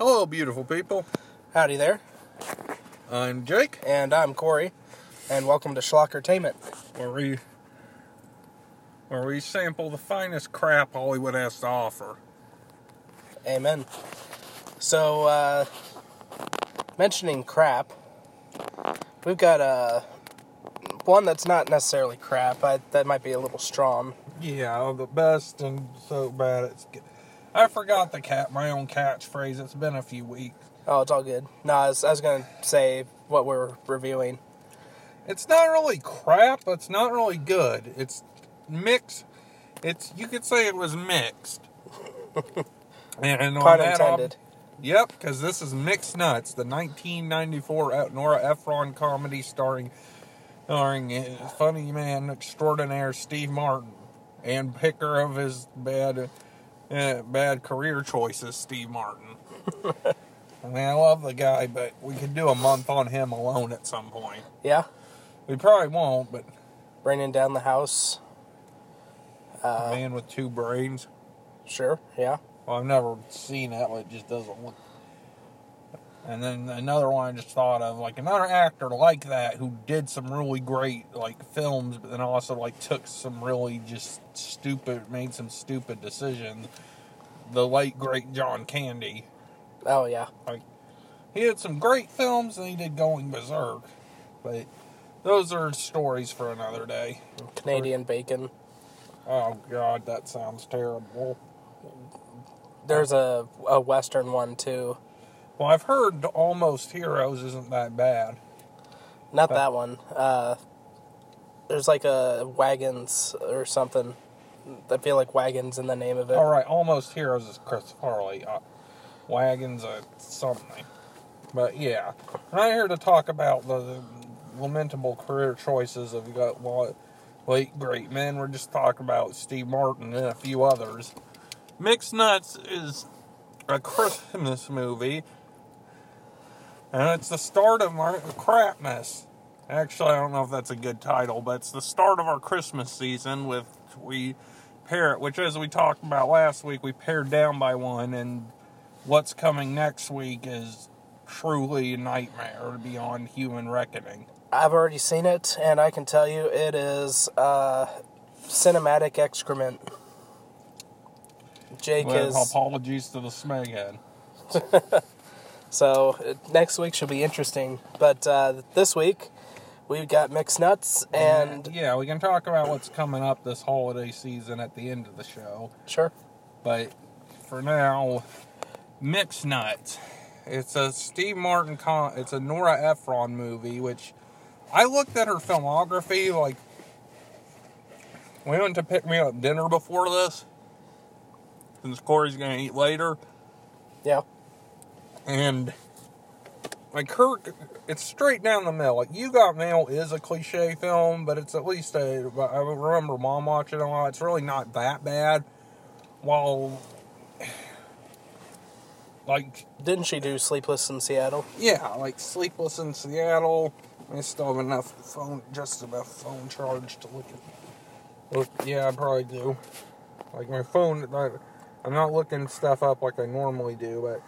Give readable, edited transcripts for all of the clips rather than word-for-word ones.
Hello, beautiful people. Howdy there. I'm Jake, And I'm Corey. And welcome to Schlockertainment. where we sample the finest crap Hollywood has to offer. Amen. So, mentioning crap, we've got one that's not necessarily crap. That might be a little strong. Yeah, the best and so bad it's good. I forgot my own catchphrase. It's been a few weeks. Oh, it's all good. No, I was going to say what we're reviewing. It's not really crap, but it's not really good. It's mixed. You could say it was mixed. And Pun intended. Yep, because this is Mixed Nuts, the 1994 Nora Ephron comedy starring funny man extraordinaire Steve Martin and picker of his bad career choices, Steve Martin. I mean, I love the guy, but we could do a month on him alone at some point. Yeah? We probably won't, but... Bringing down the house. Man with two brains. Sure, yeah. Well, I've never seen that, but it just doesn't look... And then another one I just thought of, like another actor like that who did some really great, like, films, but then also, like, took some really just made some stupid decisions. The late, great John Candy. Oh, yeah. Like, he had some great films and he did Going Berserk, but those are stories for another day. Canadian Bacon. Oh, God, that sounds terrible. There's a Western one, too. Well, I've heard Almost Heroes isn't that bad. Not that one. There's like a Wagons or something. I feel like Wagons in the name of it. All right, Almost Heroes is Chris Farley. Wagons something. But yeah, I'm here to talk about the lamentable career choices of late great men. We're just talking about Steve Martin and a few others. Mixed Nuts is a Christmas movie. And it's the start of our crapness. Actually, I don't know if that's a good title, but it's the start of our Christmas season which as we talked about last week, we pared down by one, and what's coming next week is truly a nightmare beyond human reckoning. I've already seen it, and I can tell you it is cinematic excrement. Apologies to the Smeghead. So, next week should be interesting. But this week, we've got Mixed Nuts, and... Yeah, we can talk about what's coming up this holiday season at the end of the show. Sure. But, for now, Mixed Nuts. It's a Steve Martin... It's a Nora Ephron movie, which... I looked at her filmography, like... We went to pick me up dinner before this, since Corey's going to eat later. Yeah. And, like, it's straight down the middle. Like, You Got Mail is a cliche film, but it's at least I remember Mom watching it a lot. It's really not that bad. While, like... Didn't she do Sleepless in Seattle? Yeah, like Sleepless in Seattle. I still have just enough phone charge to look. Yeah, I probably do. Like, my phone, I'm not looking stuff up like I normally do, but...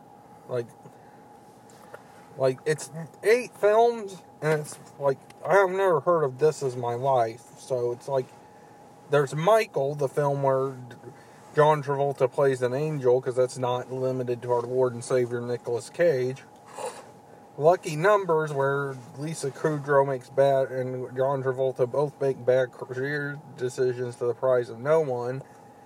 Like it's 8 films, and it's like, I have never heard of This Is My Life, so it's like, there's Michael, the film where John Travolta plays an angel, because that's not limited to our Lord and Savior Nicolas Cage. Lucky Numbers, where Lisa Kudrow makes bad, and John Travolta both make bad career decisions to the price of no one.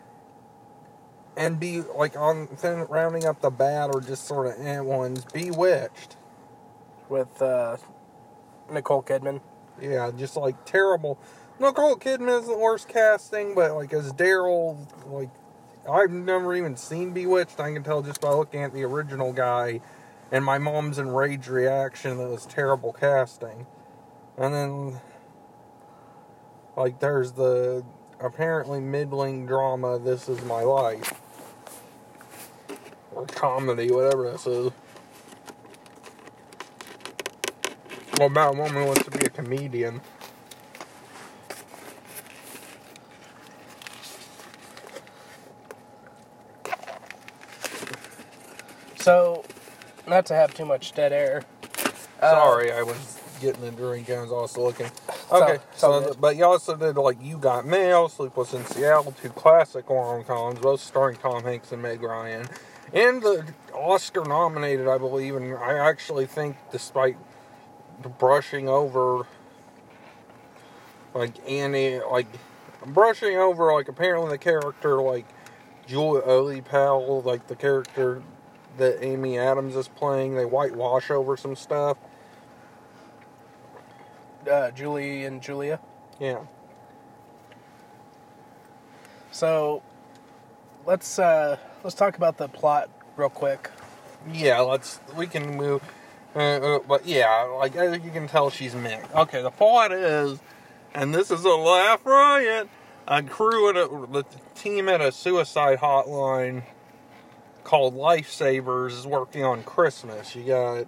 And rounding up the bad or just sort of ones, Bewitched. With Nicole Kidman. Yeah, just like terrible. Nicole Kidman is the worst casting, but like as Daryl, like I've never even seen Bewitched. I can tell just by looking at the original guy and my mom's enraged reaction that it was terrible casting. And then like there's the apparently middling drama This Is My Life. Or comedy, whatever this is. Well, about a woman who wants to be a comedian. So, not to have too much dead air. Sorry, I was getting the drink and I was also looking. Okay, but you also did, like, You Got Mail, Sleepless in Seattle, 2 classic rom-coms, both starring Tom Hanks and Meg Ryan. And the Oscar-nominated, I believe, and I actually think, despite brushing over, apparently the character, like, Julie Powell, like, the character that Amy Adams is playing, they whitewash over some stuff. Julie and Julia? Yeah. So, let's talk about the plot real quick. Yeah, we can move, but yeah, like, as you can tell, she's mixed. Okay, the plot is, and this is a laugh riot, the team at a suicide hotline called Lifesavers is working on Christmas. You got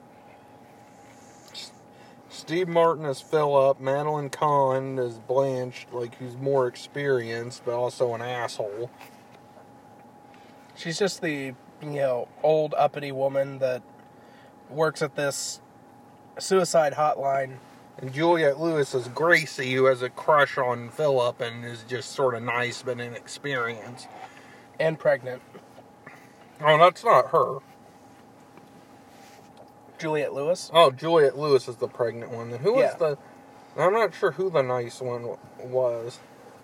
Steve Martin as Philip, Madeline Kahn as Blanche, like, who's more experienced, but also an asshole. She's just the, old uppity woman that works at this suicide hotline. And Juliette Lewis is Gracie, who has a crush on Philip and is just sort of nice but inexperienced. And pregnant. Oh, that's not her. Juliette Lewis? Oh, Juliette Lewis is the pregnant one. Then who was the... I'm not sure who the nice one was.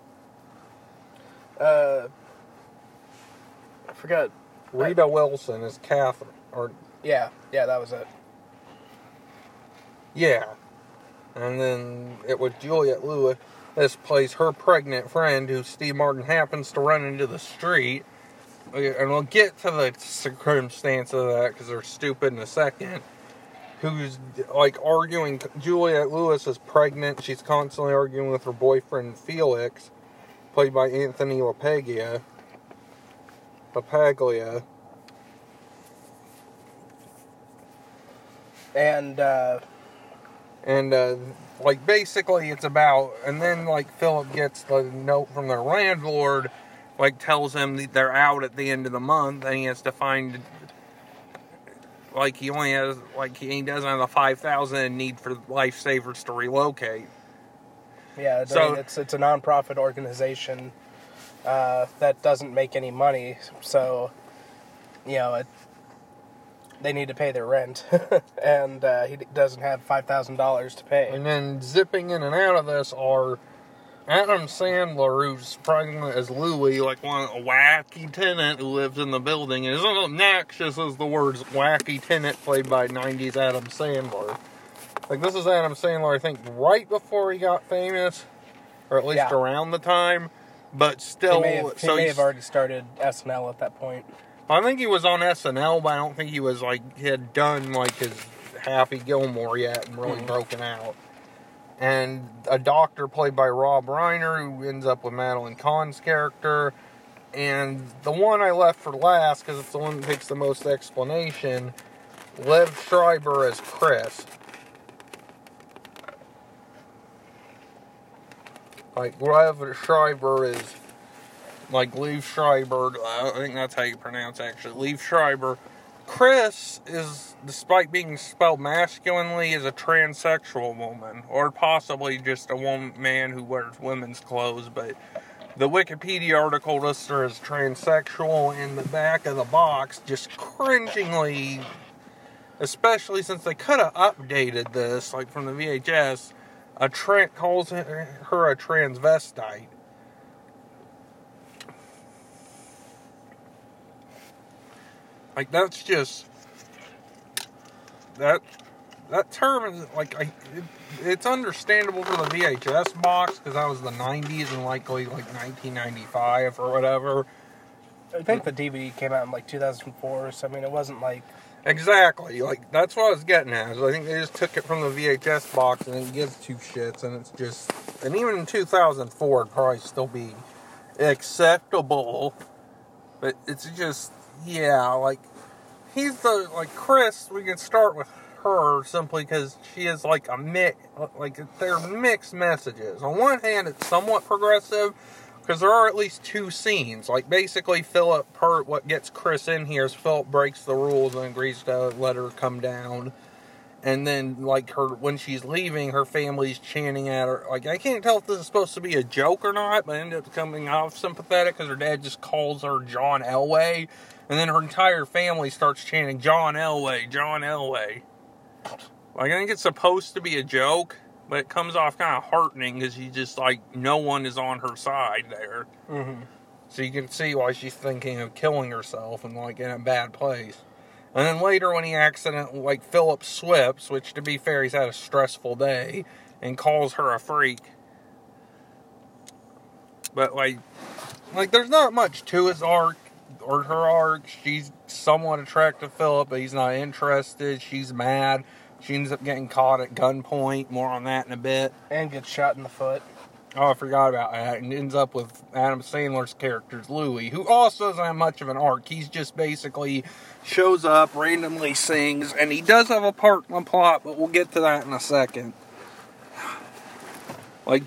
I forgot. Rita Wilson is Catherine. Yeah, that was it. Yeah. And then it was Juliette Lewis. This plays her pregnant friend, who Steve Martin happens to run into the street. And we'll get to the circumstance of that, because they're stupid in a second. Who's, like, arguing. Juliette Lewis is pregnant. She's constantly arguing with her boyfriend, Felix, played by Anthony LaPaglia. And, like, basically it's about, and then, like, Philip gets the note from their landlord, like, tells him that they're out at the end of the month, and he has to find, like, he doesn't have the $5,000 in need for Lifesavers to relocate. Yeah, so it's a non-profit organization that doesn't make any money, so, they need to pay their rent, and he doesn't have $5,000 to pay. And then zipping in and out of this are Adam Sandler, who's pregnant as Louie, like a wacky tenant who lives in the building, and is obnoxious as the words wacky tenant, played by 90s Adam Sandler. Like, this is Adam Sandler, I think, right before he got famous, or at least around the time, but still... He may have already started SNL at that point. I think he was on SNL, but I don't think he was, like, he had done, like, his Happy Gilmore yet and really broken out. And a doctor played by Rob Reiner, who ends up with Madeline Kahn's character. And the one I left for last, because it's the one that takes the most explanation, Liev Schreiber as Chris. Like, Liev Schreiber is... Like, Liev Schreiber, I think that's how you pronounce it, actually. Liev Schreiber. Chris is, despite being spelled masculinely, is a transsexual woman. Or possibly just a man who wears women's clothes. But the Wikipedia article lists her as transsexual. In the back of the box, just cringingly, especially since they could have updated this, like from the VHS, calls her a transvestite. Like, that's just, that term is, like, it's understandable for the VHS box, because that was the 90s and likely, like, 1995 or whatever. I think the DVD came out in, like, 2004, so, I mean, it wasn't, like... Exactly, like, that's what I was getting at, is I think they just took it from the VHS box and didn't give two shits, and it's just, and even in 2004, it'd probably still be acceptable, but it's just... Yeah, like, Chris, we can start with her simply because she is like they're mixed messages. On one hand, it's somewhat progressive because there are at least 2 scenes. Like, basically, what gets Chris in here is Philip breaks the rules and agrees to let her come down. And then, like, when she's leaving, her family's chanting at her. Like, I can't tell if this is supposed to be a joke or not, but it ended up coming off sympathetic because her dad just calls her John Elway. And then her entire family starts chanting, John Elway, John Elway. Like, I think it's supposed to be a joke, but it comes off kind of heartening because she's just, like, no one is on her side there. Mm-hmm. So you can see why she's thinking of killing herself and, like, in a bad place. And then later when he accidentally, like, Philip slips, which, to be fair, he's had a stressful day, and calls her a freak. But, like, there's not much to his arc, or her arc. She's somewhat attracted to Philip, but he's not interested. She's mad. She ends up getting caught at gunpoint. More on that in a bit. And gets shot in the foot. Oh, I forgot about that. And ends up with Adam Sandler's character's Louis, who also doesn't have much of an arc. He's just basically shows up, randomly sings, and he does have a part in the plot, but we'll get to that in a second. But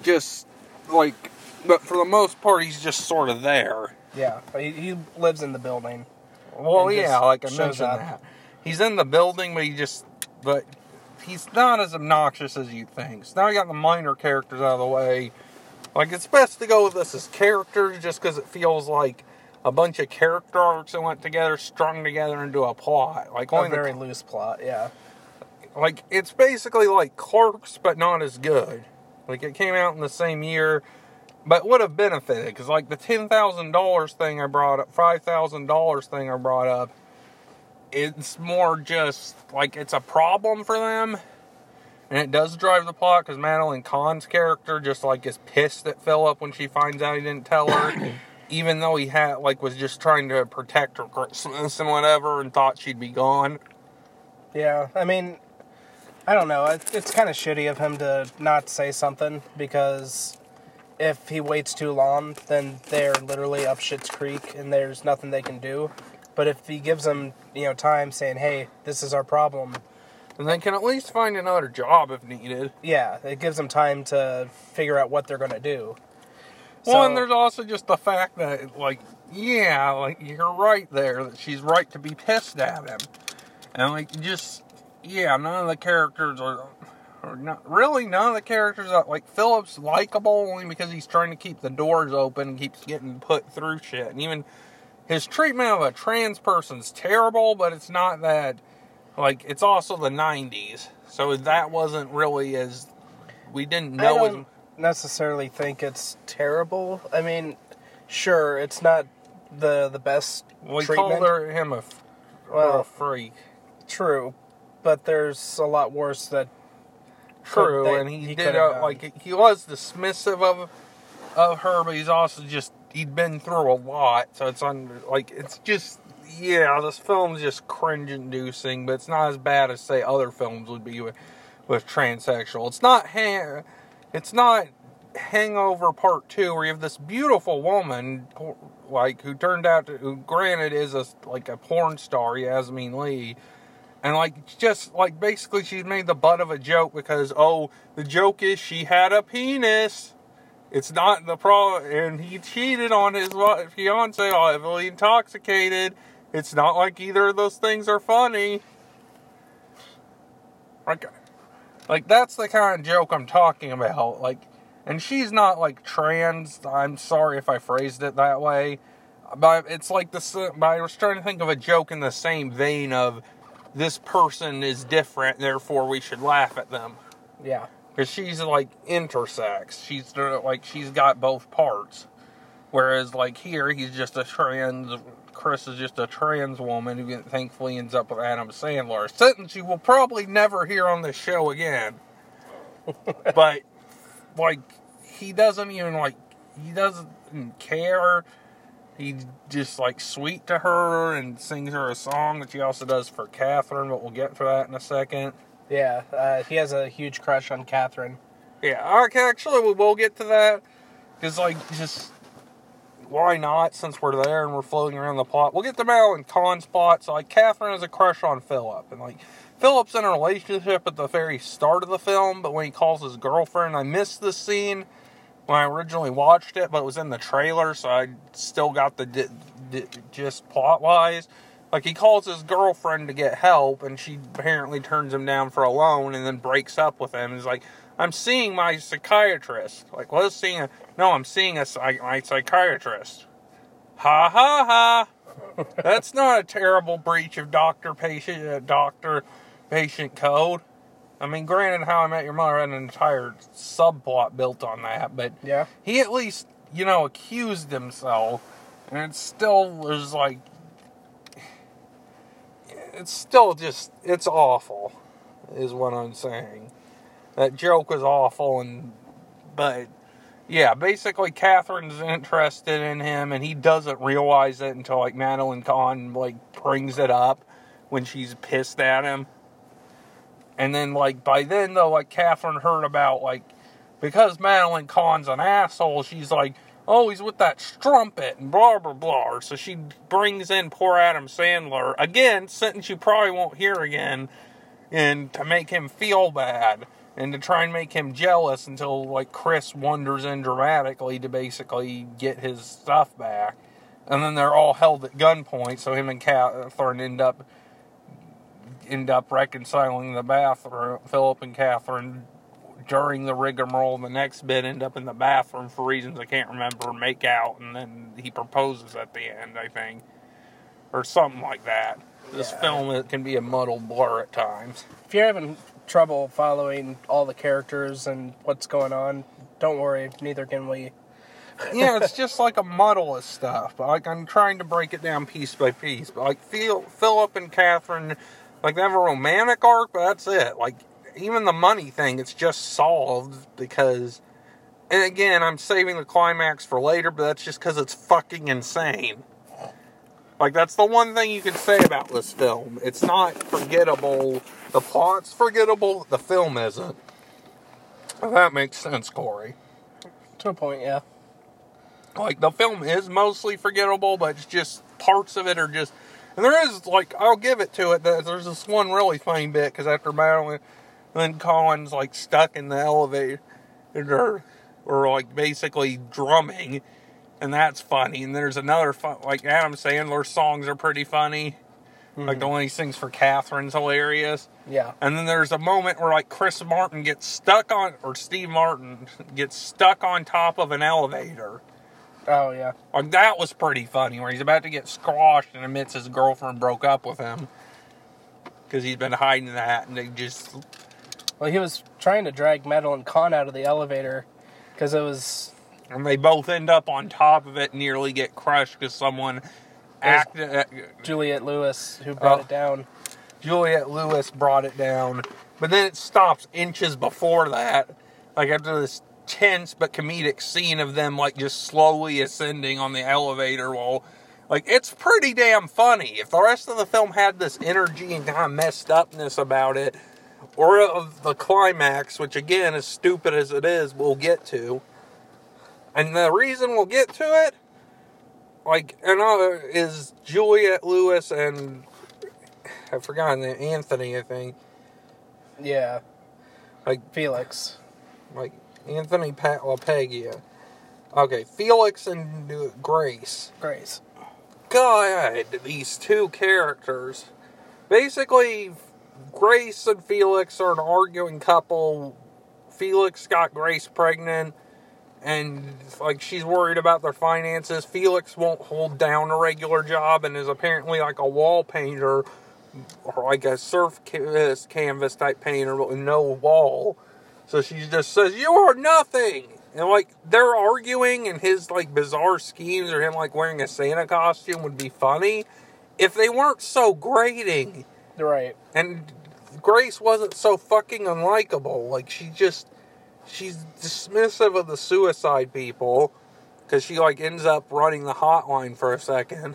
for the most part, he's just sort of there. Yeah, he lives in the building. Well, yeah, like I mentioned that. He's in the building, but he's not as obnoxious as you'd think. So now we got the minor characters out of the way. Like, it's best to go with this as characters just because it feels like a bunch of character arcs that went together, strung together into a plot. Like, a very loose plot, yeah. Like, it's basically like Clerks, but not as good. Like, it came out in the same year, but would have benefited. Because, like, the $10,000 thing I brought up, $5,000 thing I brought up, it's more just, like, it's a problem for them. And it does drive the plot, because Madeline Kahn's character just, like, is pissed at Philip when she finds out he didn't tell her. Even though he was just trying to protect her Christmas and whatever, and thought she'd be gone. Yeah, I mean, I don't know. It's kind of shitty of him to not say something, because if he waits too long, then they're literally up Schitt's Creek, and there's nothing they can do. But if he gives them, time saying, hey, this is our problem, and they can at least find another job if needed. Yeah, it gives them time to figure out what they're going to do. Well, and there's also just the fact that, you're right there, that she's right to be pissed at him. And, none of the characters are not, really none of the characters are, Philip's likable only because he's trying to keep the doors open and keeps getting put through shit. And even his treatment of a trans person's terrible, but it's not that, it's also the 90s. So that wasn't really we didn't know as necessarily think it's terrible. I mean, sure, it's not the best we treatment. Called him a freak. True, but there's a lot worse that. True, and he did he was dismissive of her, but he's also he'd been through a lot, so this film's just cringe-inducing, but it's not as bad as say other films would be with transsexual. It's not Hangover Part 2, where you have this beautiful woman, who turned out to, who granted is a porn star, Yasmin Lee, and basically she's made the butt of a joke because, the joke is she had a penis. It's not the problem, and he cheated on his fiance, heavily intoxicated. It's not like either of those things are funny. That's the kind of joke I'm talking about. And she's not, trans. I'm sorry if I phrased it that way. But it's but I was trying to think of a joke in the same vein of, this person is different, therefore we should laugh at them. Yeah. Because she's, intersex. She's got both parts. Whereas, here, he's just a trans... Chris is just a trans woman who thankfully ends up with Adam Sandler. A sentence you will probably never hear on this show again. But, he doesn't even, he doesn't care. He's just, sweet to her and sings her a song that he also does for Catherine, but we'll get to that in a second. Yeah, he has a huge crush on Catherine. Yeah, actually, we will get to that. Because, why not, since we're there and we're floating around the plot? We'll get to Madeline Kahn's plot. So, Catherine has a crush on Philip. And, Philip's in a relationship at the very start of the film, but when he calls his girlfriend, I missed this scene. when I originally watched it, but it was in the trailer, so I still got the just plot-wise. Like, he calls his girlfriend to get help, and she apparently turns him down for a loan, and then breaks up with him. He's like, I'm seeing my psychiatrist. Like, what is seeing? No, I'm seeing my psychiatrist. Ha ha ha. That's not a terrible breach of doctor-patient code. I mean, granted, How I Met Your Mother had an entire subplot built on that, but yeah, he at least, accused himself, and it still was like, it's still just, it's awful, is what I'm saying. That joke was awful, but yeah, basically Catherine's interested in him, and he doesn't realize it until, like, Madeline Kahn, like, brings it up when she's pissed at him. And then, like, by then, though, like, Catherine heard about, like, because Madeline Kahn's an asshole, she's like, oh, he's with that strumpet, and blah, blah, blah. So she brings in poor Adam Sandler, again, sentence you probably won't hear again, and to make him feel bad, and to try and make him jealous until, like, Chris wanders in dramatically to basically get his stuff back. And then they're all held at gunpoint, so him and Catherine end up reconciling the bathroom. Philip and Catherine, during the rigmarole, the next bit, end up in the bathroom for reasons I can't remember, make out, and then he proposes at the end, I think. Or something like that. This film, it can be a muddled blur at times. If you're having trouble following all the characters and what's going on, don't worry, neither can we. Yeah, it's just like a muddle of stuff. Like, I'm trying to break it down piece by piece. But, like, Philip and Catherine, like, they have a romantic arc, but that's it. Like, even the money thing, it's just solved because, and again, I'm saving the climax for later, but that's just because it's fucking insane. Like, that's the one thing you can say about this film. It's not forgettable. The plot's forgettable, the film isn't. If that makes sense, Corey. To a point, yeah. Like, the film is mostly forgettable, but it's just, parts of it are just, and there is, like, I'll give it to it, that there's this one really funny bit, because after Madeline Kahn's, like, stuck in the elevator, or like, basically drumming, and that's funny, and there's another, like, Adam Sandler's songs are pretty funny, like, the one he sings for Catherine's hilarious. Yeah. And then there's a moment where, like, Chris Martin gets stuck on, or Steve Martin gets stuck on top of an elevator. Oh, yeah. Like, that was pretty funny, where he's about to get squashed and admits his girlfriend broke up with him. Because he's been hiding that, and they just... Well, he was trying to drag Madeline Kahn out of the elevator, because it was... And they both end up on top of it and nearly get crushed because someone acted... Juliette Lewis, who brought it down. Juliette Lewis brought it down. But then it stops inches before that. Like, after this tense but comedic scene of them, like, just slowly ascending on the elevator while... Like, it's pretty damn funny. If the rest of the film had this energy and kind of messed upness about it, or of the climax, which, again, as stupid as it is, we'll get to. And the reason we'll get to it, like, another is Juliette Lewis and... I've forgotten the Anthony, I think. Yeah. Like... Felix. Like, Anthony LaPaglia. Okay, Felix and Grace. Grace. God, these two characters. Basically, Grace and Felix are an arguing couple. Felix got Grace pregnant, and, like, she's worried about their finances. Felix won't hold down a regular job and is apparently like a wall painter, or like a surf canvas type painter, but with no wall. So she just says, "You are nothing!" And, like, they're arguing, and his, like, bizarre schemes, or him, like, wearing a Santa costume would be funny if they weren't so grating. Right. And Grace wasn't so fucking unlikable. Like, she's dismissive of the suicide people, because she, like, ends up running the hotline for a second.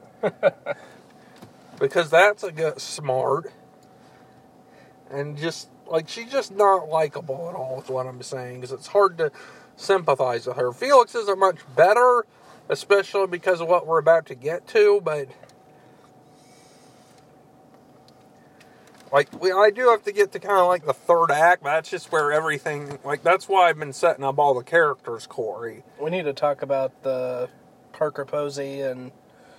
Because that's a good smart. And just, like, she's just not likable at all, is what I'm saying, because it's hard to sympathize with her. Felix isn't much better, especially because of what we're about to get to, but like, I do have to get to kind of like the third act, but that's just where everything, like, that's why I've been setting up all the characters, Corey. We need to talk about the Parker Posey and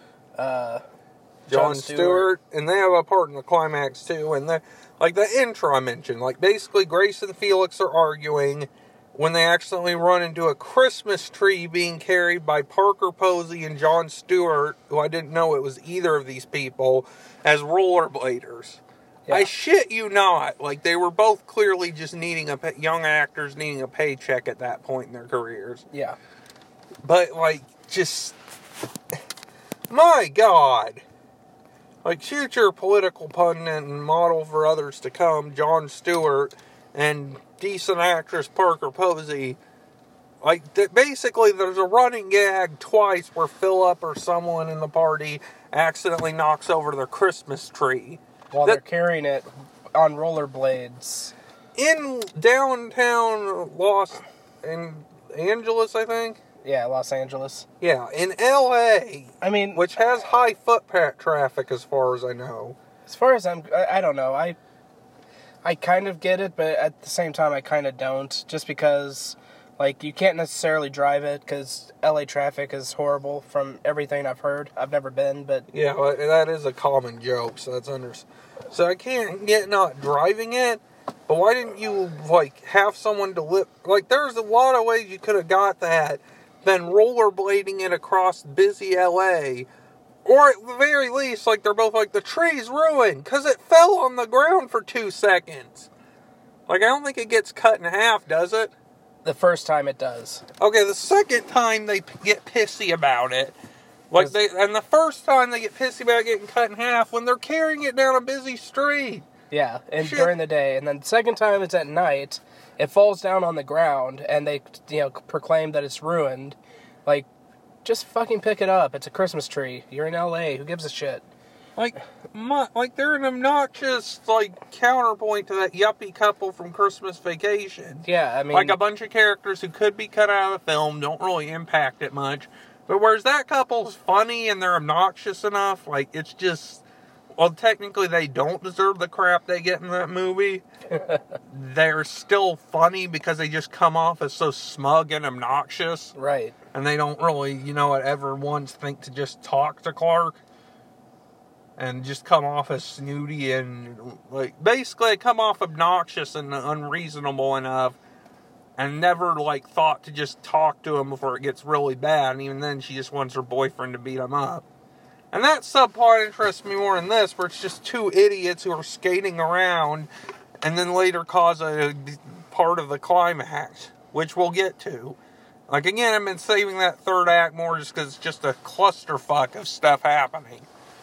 Jon Stewart, and they have a part in the climax too, and like the intro I mentioned, like basically Grace and Felix are arguing when they accidentally run into a Christmas tree being carried by Parker Posey and Jon Stewart, who I didn't know it was either of these people, as rollerbladers. Yeah. I shit you not, like they were both clearly just young actors needing a paycheck at that point in their careers. Yeah. But like, just, my God. Like, future political pundit and model for others to come, Jon Stewart, and decent actress Parker Posey. Like, basically, there's a running gag twice where Philip or someone in the party accidentally knocks over their Christmas tree. While they're carrying it on rollerblades. In downtown Los Angeles, I think? Yeah, Los Angeles. Yeah, in L.A. I mean, which has high foot traffic as far as I know. As far as I don't know. I kind of get it, but at the same time, I kind of don't. Just because, like, you can't necessarily drive it because L.A. traffic is horrible from everything I've heard. I've never been, but... Yeah, that is a common joke, so that's So I can't get not driving it, but why didn't you, like, have someone deliver... Like, there's a lot of ways you could have got that than rollerblading it across busy L.A., or at the very least, like, they're both like, the tree's ruined, because it fell on the ground for 2 seconds. Like, I don't think it gets cut in half, does it? The first time it does. Okay, the second time they get pissy about it. Like, and the first time they get pissy about getting cut in half when they're carrying it down a busy street. Yeah, and during the day. And then the second time it's at night, it falls down on the ground, and they, proclaim that it's ruined. Like, just fucking pick it up. It's a Christmas tree. You're in L.A. Who gives a shit? Like they're an obnoxious, like, counterpoint to that yuppie couple from Christmas Vacation. Yeah, I mean... Like, a bunch of characters who could be cut out of the film, don't really impact it much. But whereas that couple's funny and they're obnoxious enough, like, it's just... Well, technically, they don't deserve the crap they get in that movie. They're still funny because they just come off as so smug and obnoxious. Right. And they don't really, ever once think to just talk to Clark. And just come off as snooty and, like, basically come off obnoxious and unreasonable enough. And never, like, thought to just talk to him before it gets really bad. And even then, she just wants her boyfriend to beat him up. And that subplot interests me more than this, where it's just two idiots who are skating around and then later cause a part of the climax, which we'll get to. Like, again, I've been saving that third act more just because it's just a clusterfuck of stuff happening.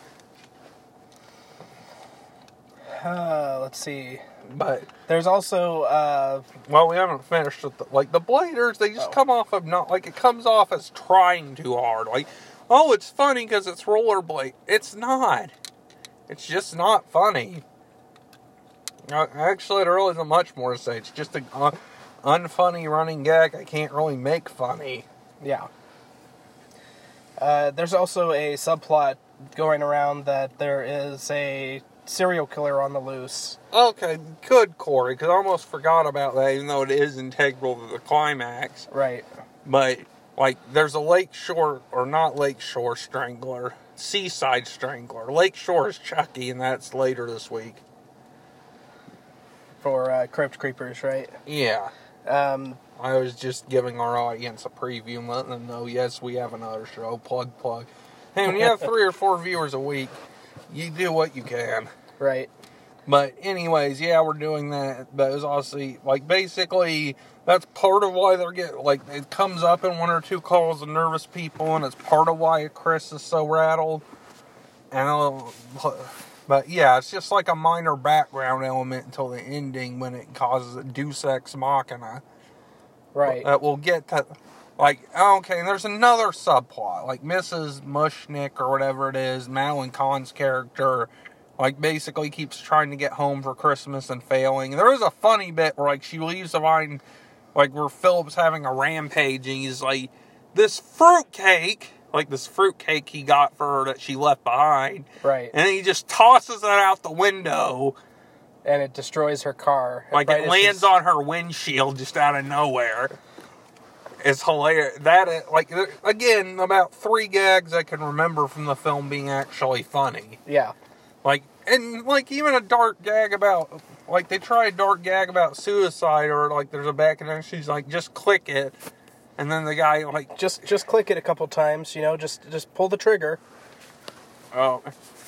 Let's see. But there's also, well, we haven't finished with the bladers, they just come off of it comes off as trying too hard. Like, oh, it's funny because it's rollerblade. It's not. It's just not funny. Actually, there really isn't much more to say. It's just an unfunny running gag I can't really make funny. Yeah. There's also a subplot going around that there is a serial killer on the loose. Okay, good, Corey, because I almost forgot about that, even though it is integral to the climax. Right. But... like, there's a lakeshore strangler. Seaside strangler. Lakeshore is Chucky, and that's later this week. For Crypt Creepers, right? Yeah. I was just giving our audience a preview and letting them know, yes, we have another show. Plug. Hey, when you have 3 or 4 viewers a week, you do what you can. Right. But anyways, yeah, we're doing that. But it was honestly, like, basically, that's part of why they're getting, like, it comes up in 1 or 2 calls of nervous people, and it's part of why Chris is so rattled. But yeah, it's just like a minor background element until the ending when it causes a deus ex machina. Right. We'll get to, like, okay, and there's another subplot, like Mrs. Mushnick or whatever it is, Madeline Kahn's character, like, basically keeps trying to get home for Christmas and failing. And there is a funny bit where, like, she leaves the vine, like, where Philip's having a rampage, and he's like, this fruitcake he got for her that she left behind. Right. And he just tosses it out the window. and it destroys her car. Like, right it lands on her windshield just out of nowhere. It's hilarious. That, like, again, about 3 gags I can remember from the film being actually funny. Yeah. Like, and, like, even a dark gag about, like, they try a dark gag about suicide, or, like, there's a back and then she's like, just click it. And then the guy, like... Just click it a couple times, you know, just pull the trigger. Oh.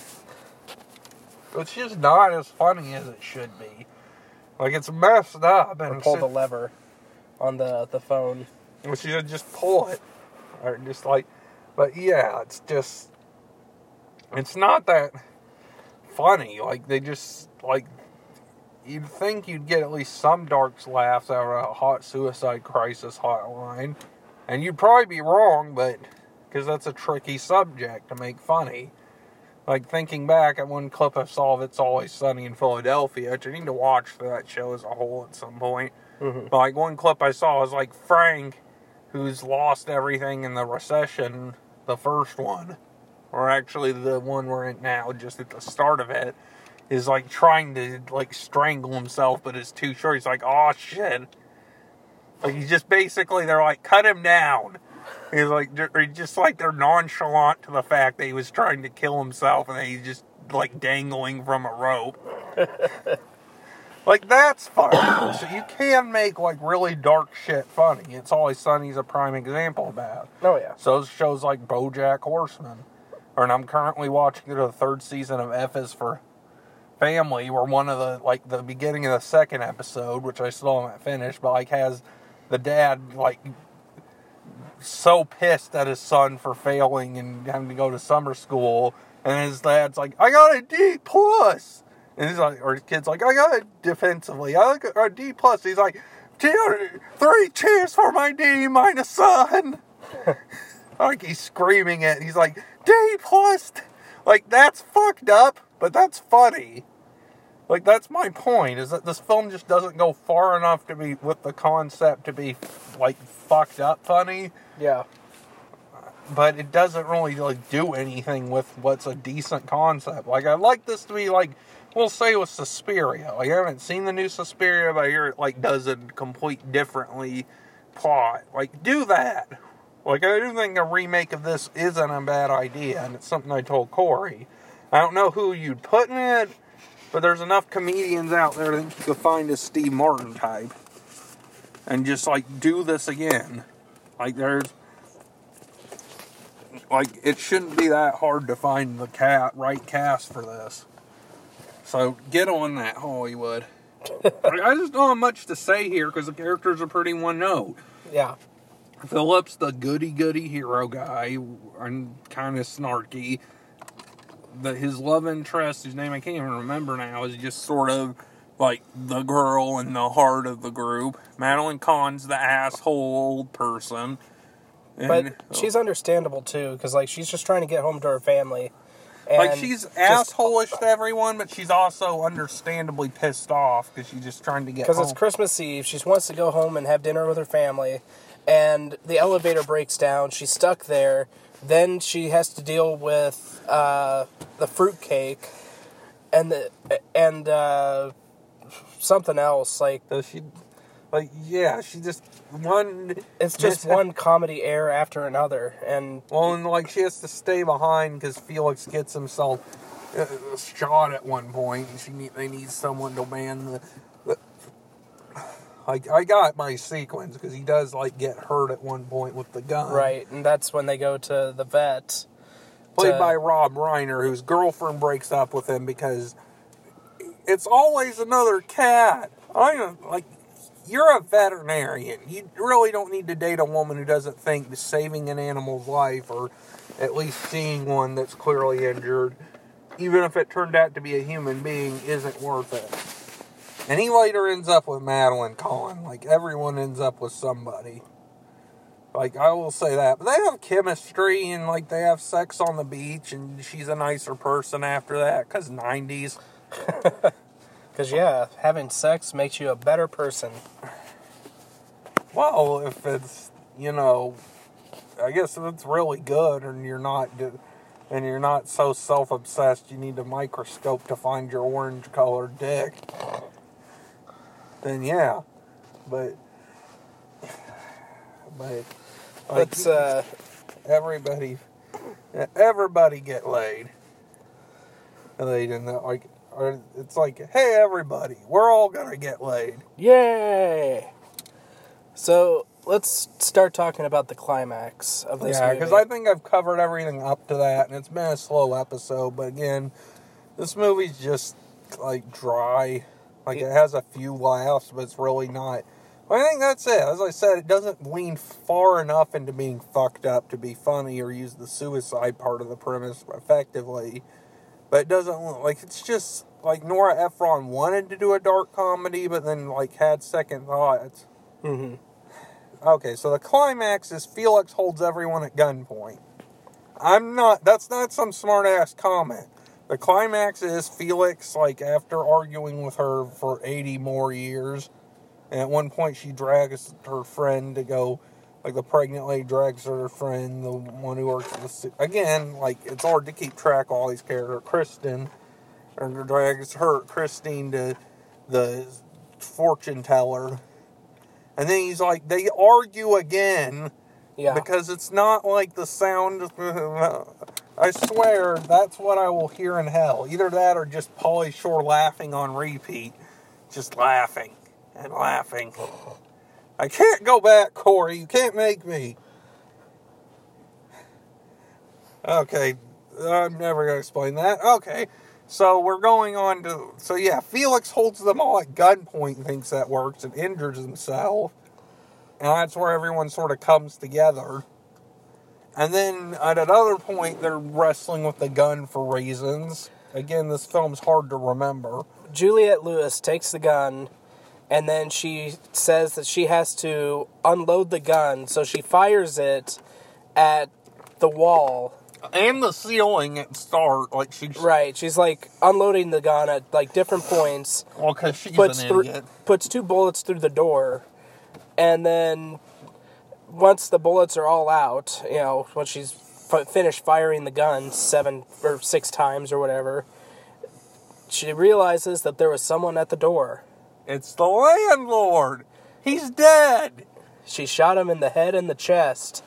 It's just not as funny as it should be. Like, it's messed up. And or pull the lever on the phone. Well, she should just pull it. Or just, like... But, yeah, it's just... It's not that funny. Like, they just, like... You'd think you'd get at least some dark laughs out of a hot suicide crisis hotline. And you'd probably be wrong, but... Because that's a tricky subject to make funny. Like, thinking back at one clip I saw of It's Always Sunny in Philadelphia, which I need to watch for that show as a whole at some point. Mm-hmm. But, like, one clip I saw was, like, Frank, who's lost everything in the recession, the first one, or actually the one we're in now, just at the start of it, is, like, trying to, like, strangle himself, but it's too short. He's like, oh, shit. Like, he's just basically, they're like, cut him down. He's like, just like they're nonchalant to the fact that he was trying to kill himself and that he's just, like, dangling from a rope. Like, that's funny. So you can make, like, really dark shit funny. It's Always Sunny's a prime example of that. Oh, yeah. So shows like BoJack Horseman. And I'm currently watching the 3rd season of F is for Family, where one of the, like, the beginning of the 2nd episode, which I still haven't finished, but, like, has the dad, like, so pissed at his son for failing and having to go to summer school, and his dad's like, I got a D+. And he's like, or his kid's like, I got it defensively, I got a D+. He's like, 3 cheers for my D minus son. Like, he's screaming it. He's like, D+. Like, that's fucked up, but that's funny. Like, that's my point, is that this film just doesn't go far enough to be, with the concept to be, like, fucked up funny. Yeah. But it doesn't really, like, do anything with what's a decent concept. Like, I'd like this to be, like, we'll say with Suspiria. Like, I haven't seen the new Suspiria, but I hear it, like, does a complete differently plot. Like, do that. Like, I do think a remake of this isn't a bad idea, and it's something I told Corey. I don't know who you'd put in it, but there's enough comedians out there that you could find a Steve Martin type. And just, like, do this again. Like, there's... Like, it shouldn't be that hard to find the right cast for this. So, get on that, Hollywood. I just don't have much to say here, because the characters are pretty one note. Yeah. Philip's the goody-goody hero guy, and kind of snarky. His love interest, whose name I can't even remember now, is just sort of like the girl in the heart of the group. Madeline Kahn's the asshole person. But she's understandable, too, because, like, she's just trying to get home to her family. And like, she's asshole-ish to everyone, but she's also understandably pissed off, because she's just trying to get home. Because it's Christmas Eve, she wants to go home and have dinner with her family, and the elevator breaks down, she's stuck there, then she has to deal with the fruitcake, and something else, like... Does she... Like, yeah, she just... It's just one comedy error after another, and... Well, and, like, she has to stay behind because Felix gets himself shot at one point, and they need someone to man the... Like, I got my sequence, because he does, like, get hurt at one point with the gun. Right, and that's when they go to the vet. Played by Rob Reiner, whose girlfriend breaks up with him because it's always another cat. You're a veterinarian. You really don't need to date a woman who doesn't think that saving an animal's life, or at least seeing one that's clearly injured, even if it turned out to be a human being, isn't worth it. And he later ends up with Madeline Kahn. Like, everyone ends up with somebody. Like, I will say that. But they have chemistry, and, like, they have sex on the beach, and she's a nicer person after that, because 90s. Because, yeah, having sex makes you a better person. Well, if it's, you know, I guess if it's really good, and you're not so self-obsessed you need a microscope to find your orange-colored dick. then yeah. But like, Let's, everybody get laid. Like, or it's like, hey, everybody, we're all gonna get laid. Yay! So, let's start talking about the climax of this movie. Yeah, because I think I've covered everything up to that, and it's been a slow episode, but again, this movie's just, like, dry. Like, it has a few laughs, but it's really not. I think that's it. As I said, it doesn't lean far enough into being fucked up to be funny or use the suicide part of the premise effectively. But it doesn't, like, it's just, like, Nora Ephron wanted to do a dark comedy, but then, like, had second thoughts. Mm-hmm. Okay, so the climax is Felix holds everyone at gunpoint. That's not some smart-ass comment. The climax is Felix, like, after arguing with her for 80 more years, and at one point she drags her friend to go, like, the pregnant lady drags her friend, the one who works at the... Again, like, it's hard to keep track of all these characters. Kristen, or drags Christine to the fortune teller. And then he's like, they argue again. Yeah. Because it's not like the sound... I swear, that's what I will hear in hell. Either that or just Pauly Shore laughing on repeat. Just laughing and laughing. I can't go back, Corey. You can't make me. Okay. I'm never going to explain that. Okay. So we're going on to... So yeah, Felix holds them all at gunpoint and thinks that works and injures himself. And that's where everyone sort of comes together. And then at another point, they're wrestling with the gun for reasons. Again, this film's hard to remember. Juliette Lewis takes the gun, and then she says that she has to unload the gun, so she fires it at the wall. And the ceiling at start. Like she's... Right, she's like unloading the gun at like different points. Well, because she's an idiot. Puts 2 bullets through the door, and then... Once the bullets are all out, you know, when she's finished firing the gun 7 or 6 times or whatever, she realizes that there was someone at the door. It's the landlord. He's dead. She shot him in the head and the chest.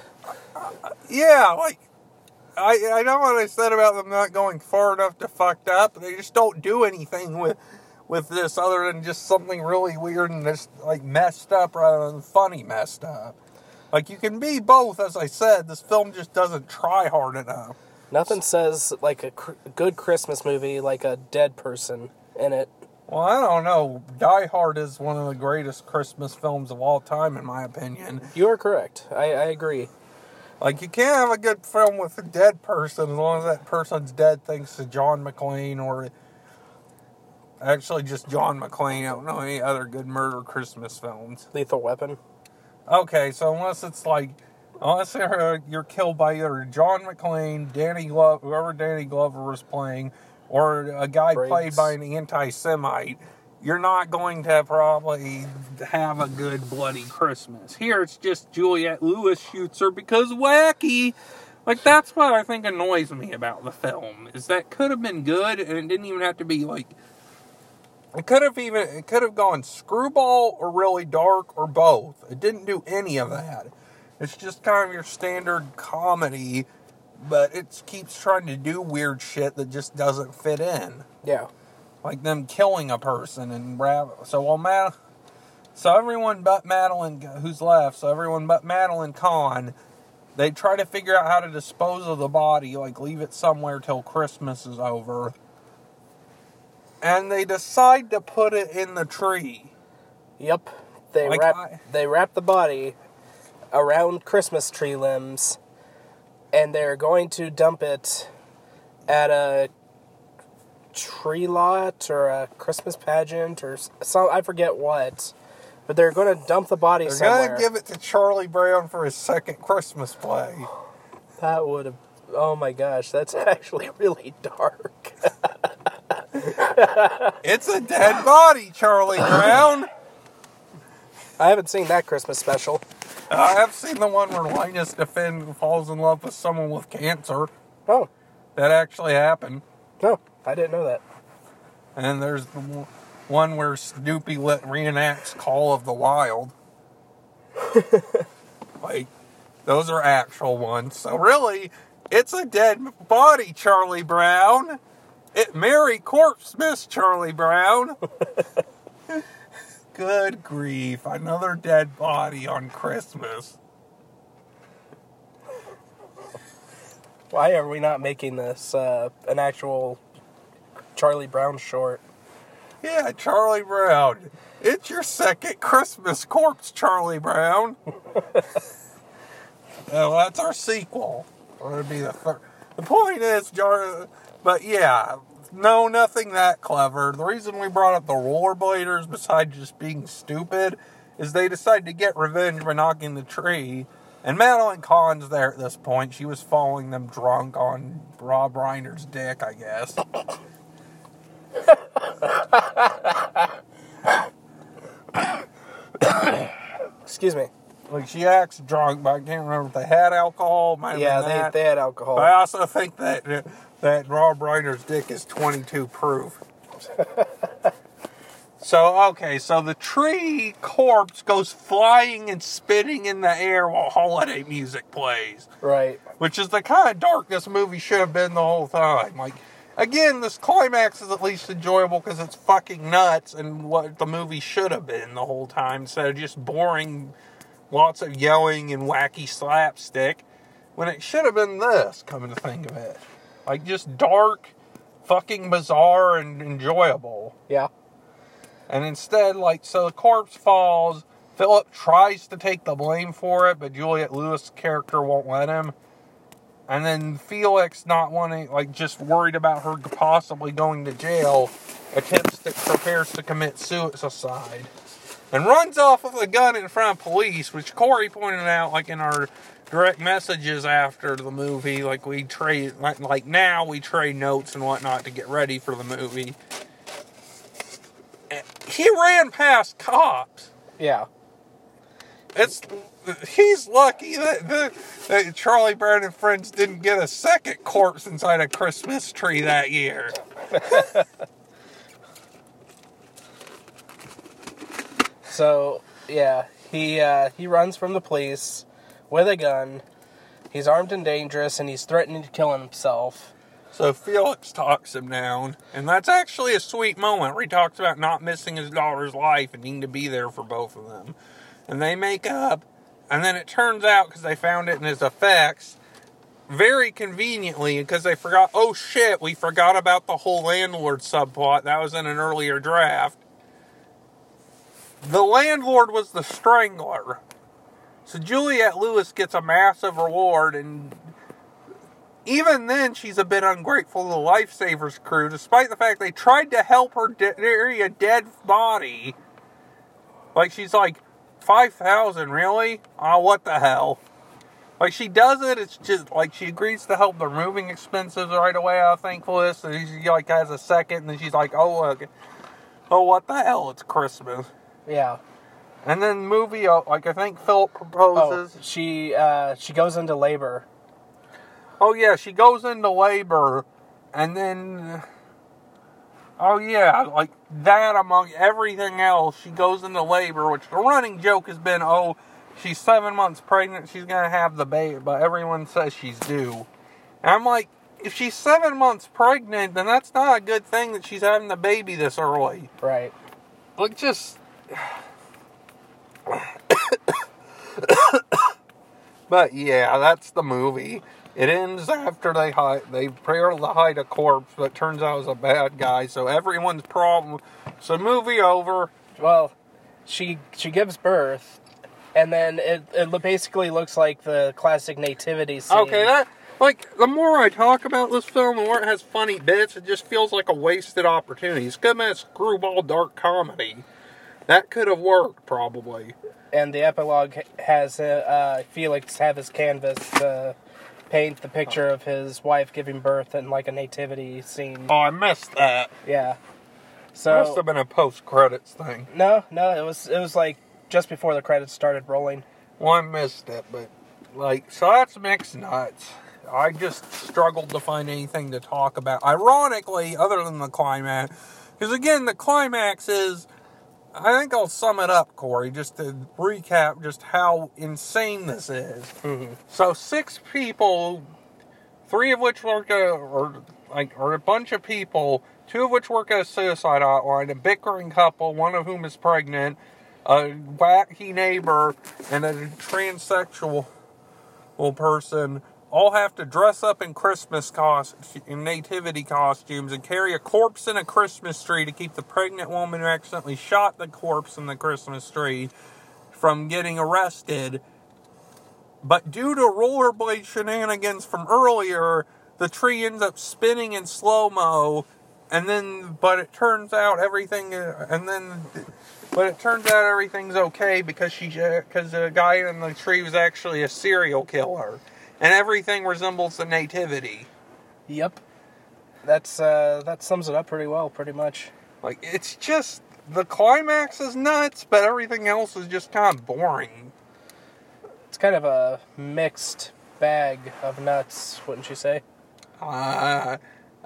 Yeah, like, I know what I said about them not going far enough to fucked up. They just don't do anything with this other than just something really weird and just, like, messed up rather than funny messed up. Like, you can be both, as I said. This film just doesn't try hard enough. Nothing says, like, a good Christmas movie like a dead person in it. Well, I don't know. Die Hard is one of the greatest Christmas films of all time, in my opinion. You are correct. I agree. Like, you can't have a good film with a dead person as long as that person's dead thanks to John McClane or... Actually, just John McClane. I don't know any other good murder Christmas films. Lethal Weapon. Okay, so unless you're killed by either John McClane, Danny Glover, whoever Danny Glover was playing, or a guy played by an anti-Semite, you're not going to probably have a good bloody Christmas. Here, it's just Juliette Lewis shoots her because wacky. Like, that's what I think annoys me about the film, is that could have been good, and it didn't even have to be, like... It could have gone screwball or really dark or both. It didn't do any of that. It's just kind of your standard comedy, but it keeps trying to do weird shit that just doesn't fit in. Yeah. Like them killing a person and so everyone but Madeline, who's left, so everyone but Madeline Kahn, they try to figure out how to dispose of the body, like leave it somewhere till Christmas is over. And they decide to put it in the tree. Yep. They wrap the body around Christmas tree limbs, and they're going to dump it at a tree lot or a Christmas pageant or some, I forget what. But they're going to dump the body somewhere. They're going to give it to Charlie Brown for his second Christmas play. That would have... Oh my gosh, that's actually really dark. It's a dead body, Charlie Brown. I haven't seen that Christmas special. I have seen the one where Linus Defend falls in love with someone with cancer. Oh. That actually happened. No, I didn't know that. And there's one where Snoopy reenacts Call of the Wild. Like, those are actual ones. So really, it's a dead body, Charlie Brown. Merry Corpsmas, Charlie Brown. Good grief, another dead body on Christmas. Why are we not making this an actual Charlie Brown short? Yeah, Charlie Brown. It's your second Christmas corpse, Charlie Brown. Well, that's our sequel. It'll be the third. The point is, but yeah, no, nothing that clever. The reason we brought up the rollerbladers, besides just being stupid, is they decided to get revenge by knocking the tree. And Madeline Kahn's there at this point. She was following them drunk on Rob Reiner's dick, I guess. Excuse me. Like, she acts drunk, but I can't remember if they had alcohol. Yeah, they had alcohol. But I also think that Rob Reiner's dick is 22 proof. So the tree corpse goes flying and spinning in the air while holiday music plays. Right. Which is the kind of dark this movie should have been the whole time. Like, again, this climax is at least enjoyable because it's fucking nuts and what the movie should have been the whole time, instead of just boring, lots of yelling and wacky slapstick, when it should have been this, coming to think of it. Like, just dark, fucking bizarre, and enjoyable. Yeah. And instead, so the corpse falls, Philip tries to take the blame for it, but Juliette Lewis' character won't let him. And then Felix, not wanting, just worried about her possibly going to jail, prepares to commit suicide. And runs off with a gun in front of police, which Corey pointed out, in our direct messages after the movie. Now we trade notes and whatnot to get ready for the movie. He ran past cops. Yeah. He's lucky that Charlie Brown and friends didn't get a second corpse inside a Christmas tree that year. So, yeah, he runs from the police with a gun. He's armed and dangerous, and he's threatening to kill himself. So Felix talks him down, and that's actually a sweet moment where he talks about not missing his daughter's life and needing to be there for both of them. And they make up, and then it turns out, because they found it in his effects, very conveniently, because they forgot, oh shit, we forgot about the whole landlord subplot, that was in an earlier draft. The landlord was the strangler. So Juliette Lewis gets a massive reward, and even then she's a bit ungrateful to the Lifesavers crew, despite the fact they tried to help her bury a dead body. She's like, 5,000, really? Oh, what the hell? She does it, it's just, she agrees to help the moving expenses right away out of thankfulness, and she, has a second, and then she's like, oh, what the hell, it's Christmas. Yeah. And then the movie, I think Philip proposes. Oh, she goes into labor. Oh, yeah, she goes into labor, and then, that among everything else, she goes into labor, which the running joke has been, she's 7 months pregnant, she's going to have the baby, but everyone says she's due. And I'm like, if she's 7 months pregnant, then that's not a good thing that she's having the baby this early. Right. But yeah, that's the movie. It ends after they prepare to hide a corpse, but it turns out it was a bad guy, so everyone's problem. So movie over. Well, she gives birth, and then it basically looks like the classic nativity scene. Okay, the more I talk about this film, the more it has funny bits, it just feels like a wasted opportunity. It's good, man, it's a screwball dark comedy. That could have worked, probably. And the epilogue has Felix have his canvas to paint the picture of his wife giving birth in a nativity scene. Oh, I missed that. Yeah. So must have been a post-credits thing. No, it was just before the credits started rolling. Well, I missed it, but so that's mixed nuts. I just struggled to find anything to talk about. Ironically, other than the climax, Because again, the climax is, I think I'll sum it up, Corey, just to recap just how insane this is. Mm-hmm. So 6 people, 3 of which work at, or a bunch of people, 2 of which work at a suicide hotline, a bickering couple, one of whom is pregnant, a wacky neighbor, and a transsexual person all have to dress up in in nativity costumes and carry a corpse in a Christmas tree to keep the pregnant woman who accidentally shot the corpse in the Christmas tree from getting arrested. But due to rollerblade shenanigans from earlier, the tree ends up spinning in slow-mo, but it turns out everything's okay because the guy in the tree was actually a serial killer. And everything resembles the nativity. Yep. That sums it up pretty well, pretty much. Like, it's just, the climax is nuts, but everything else is just kind of boring. It's kind of a mixed bag of nuts, wouldn't you say? But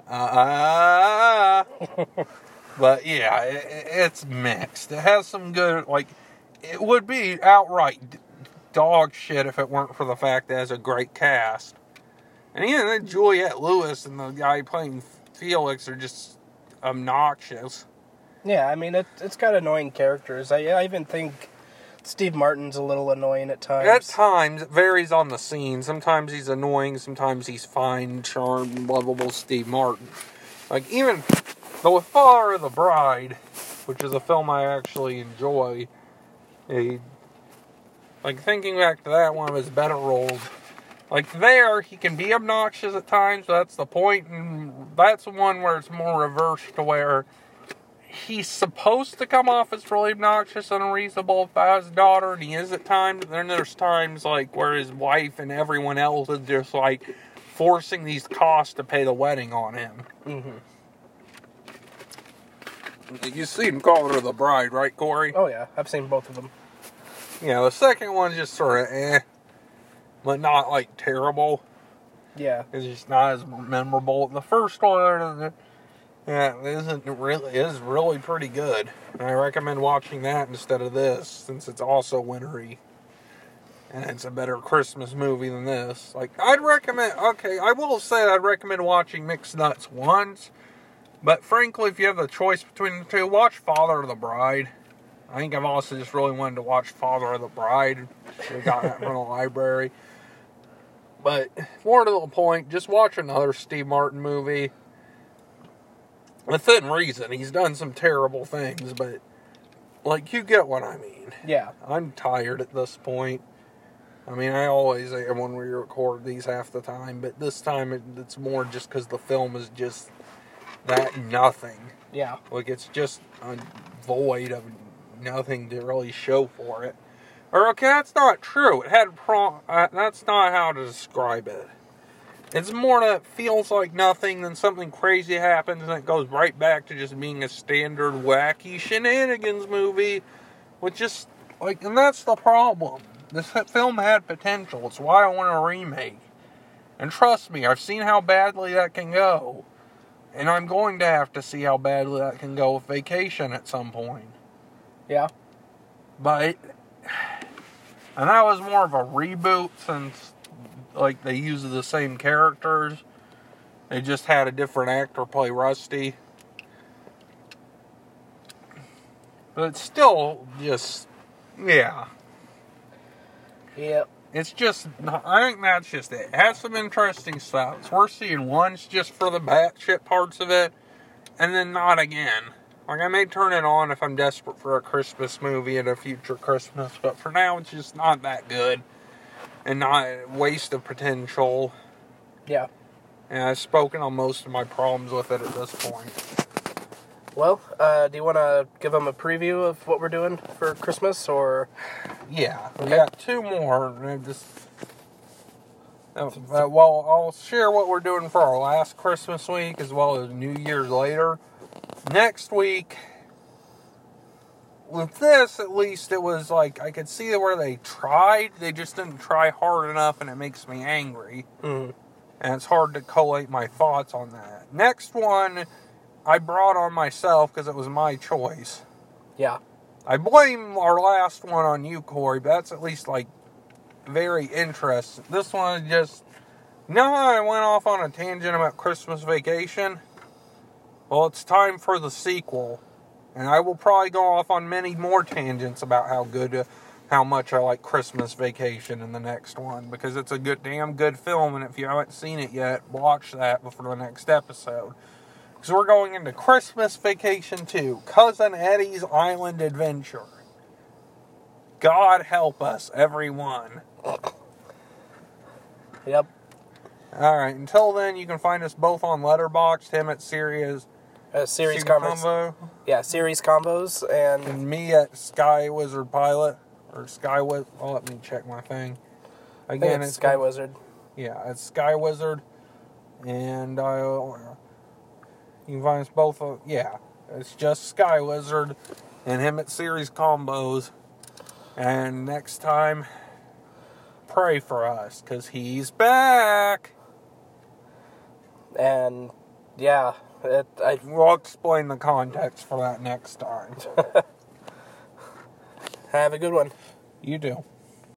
yeah, it's mixed. It has some good, it would be outright dog shit if it weren't for the fact that it has a great cast. And even then Juliette Lewis and the guy playing Felix are just obnoxious. Yeah, I mean, it's got annoying characters. I even think Steve Martin's a little annoying at times. At times, it varies on the scene. Sometimes he's annoying, sometimes he's fine, charming, lovable Steve Martin. Like, even with Father of the Bride, which is a film I actually enjoy, thinking back to that, one of his better roles, he can be obnoxious at times, so that's the point, and that's one where it's more reversed to where he's supposed to come off as really obnoxious and unreasonable about his daughter, and he is at times. Then there's times, where his wife and everyone else is just, forcing these costs to pay the wedding on him. Mm-hmm. You've seen Father of the Bride, right, Corey? Oh, yeah. I've seen both of them. Yeah, the second one's just sort of but not, terrible. Yeah. It's just not as memorable. The first one, is really pretty good. And I recommend watching that instead of this, since it's also wintry. And it's a better Christmas movie than this. I will say I'd recommend watching Mixed Nuts once. But frankly, if you have the choice between the two, watch Father of the Bride. I think I've also just really wanted to watch Father of the Bride. Should have gotten that from the library. But more to the point, just watch another Steve Martin movie. Within reason, he's done some terrible things, but you get what I mean. Yeah. I'm tired at this point. I mean, I always am when we record these half the time, but this time it's more just because the film is just that nothing. Yeah. It's just void of nothing to really show for it. Or, okay, that's not true. It had that's not how to describe it. It's more that it feels like nothing, then something crazy happens, and it goes right back to just being a standard wacky shenanigans movie. With just, and that's the problem. This film had potential. It's why I want a remake. And trust me, I've seen how badly that can go. And I'm going to have to see how badly that can go with Vacation at some point. Yeah. But, and that was more of a reboot since, they used the same characters. They just had a different actor play Rusty. But it's still just, yeah. Yep. It's just, I think that's just it. It has some interesting stuff. It's worth seeing once just for the batshit parts of it, and then not again. I may turn it on if I'm desperate for a Christmas movie at a future Christmas, but for now it's just not that good. And not a waste of potential. Yeah. And I've spoken on most of my problems with it at this point. Well, do you want to give them a preview of what we're doing for Christmas, or? Yeah, we got 2 more. I'll share what we're doing for our last Christmas week, as well as New Year's later. Next week, with this, at least, it was I could see where they tried. They just didn't try hard enough, and it makes me angry. Mm. And it's hard to collate my thoughts on that. Next one I brought on myself because it was my choice. Yeah. I blame our last one on you, Corey, but that's at least, like, very interesting. This one is just... You know how I went off on a tangent about Christmas Vacation? Well, it's time for the sequel. And I will probably go off on many more tangents about how much I like Christmas Vacation in the next one. Because it's a damn good film, and if you haven't seen it yet, watch that before the next episode. So we're going into Christmas Vacation 2, Cousin Eddie's Island Adventure. God help us, everyone. Yep. Alright, until then, you can find us both on Letterboxd, him at Series combos. Yeah, series combos, and me at Sky Wizard Pilot. Or Sky Wizard. Oh, let me check my thing. Again, it's Sky Wizard. Yeah, it's Sky Wizard. And you can find us both. It's just Sky Wizard and him at Series Combos. And next time, pray for us, because he's back. And, yeah. We'll explain the context for that next time. Have a good one. You do.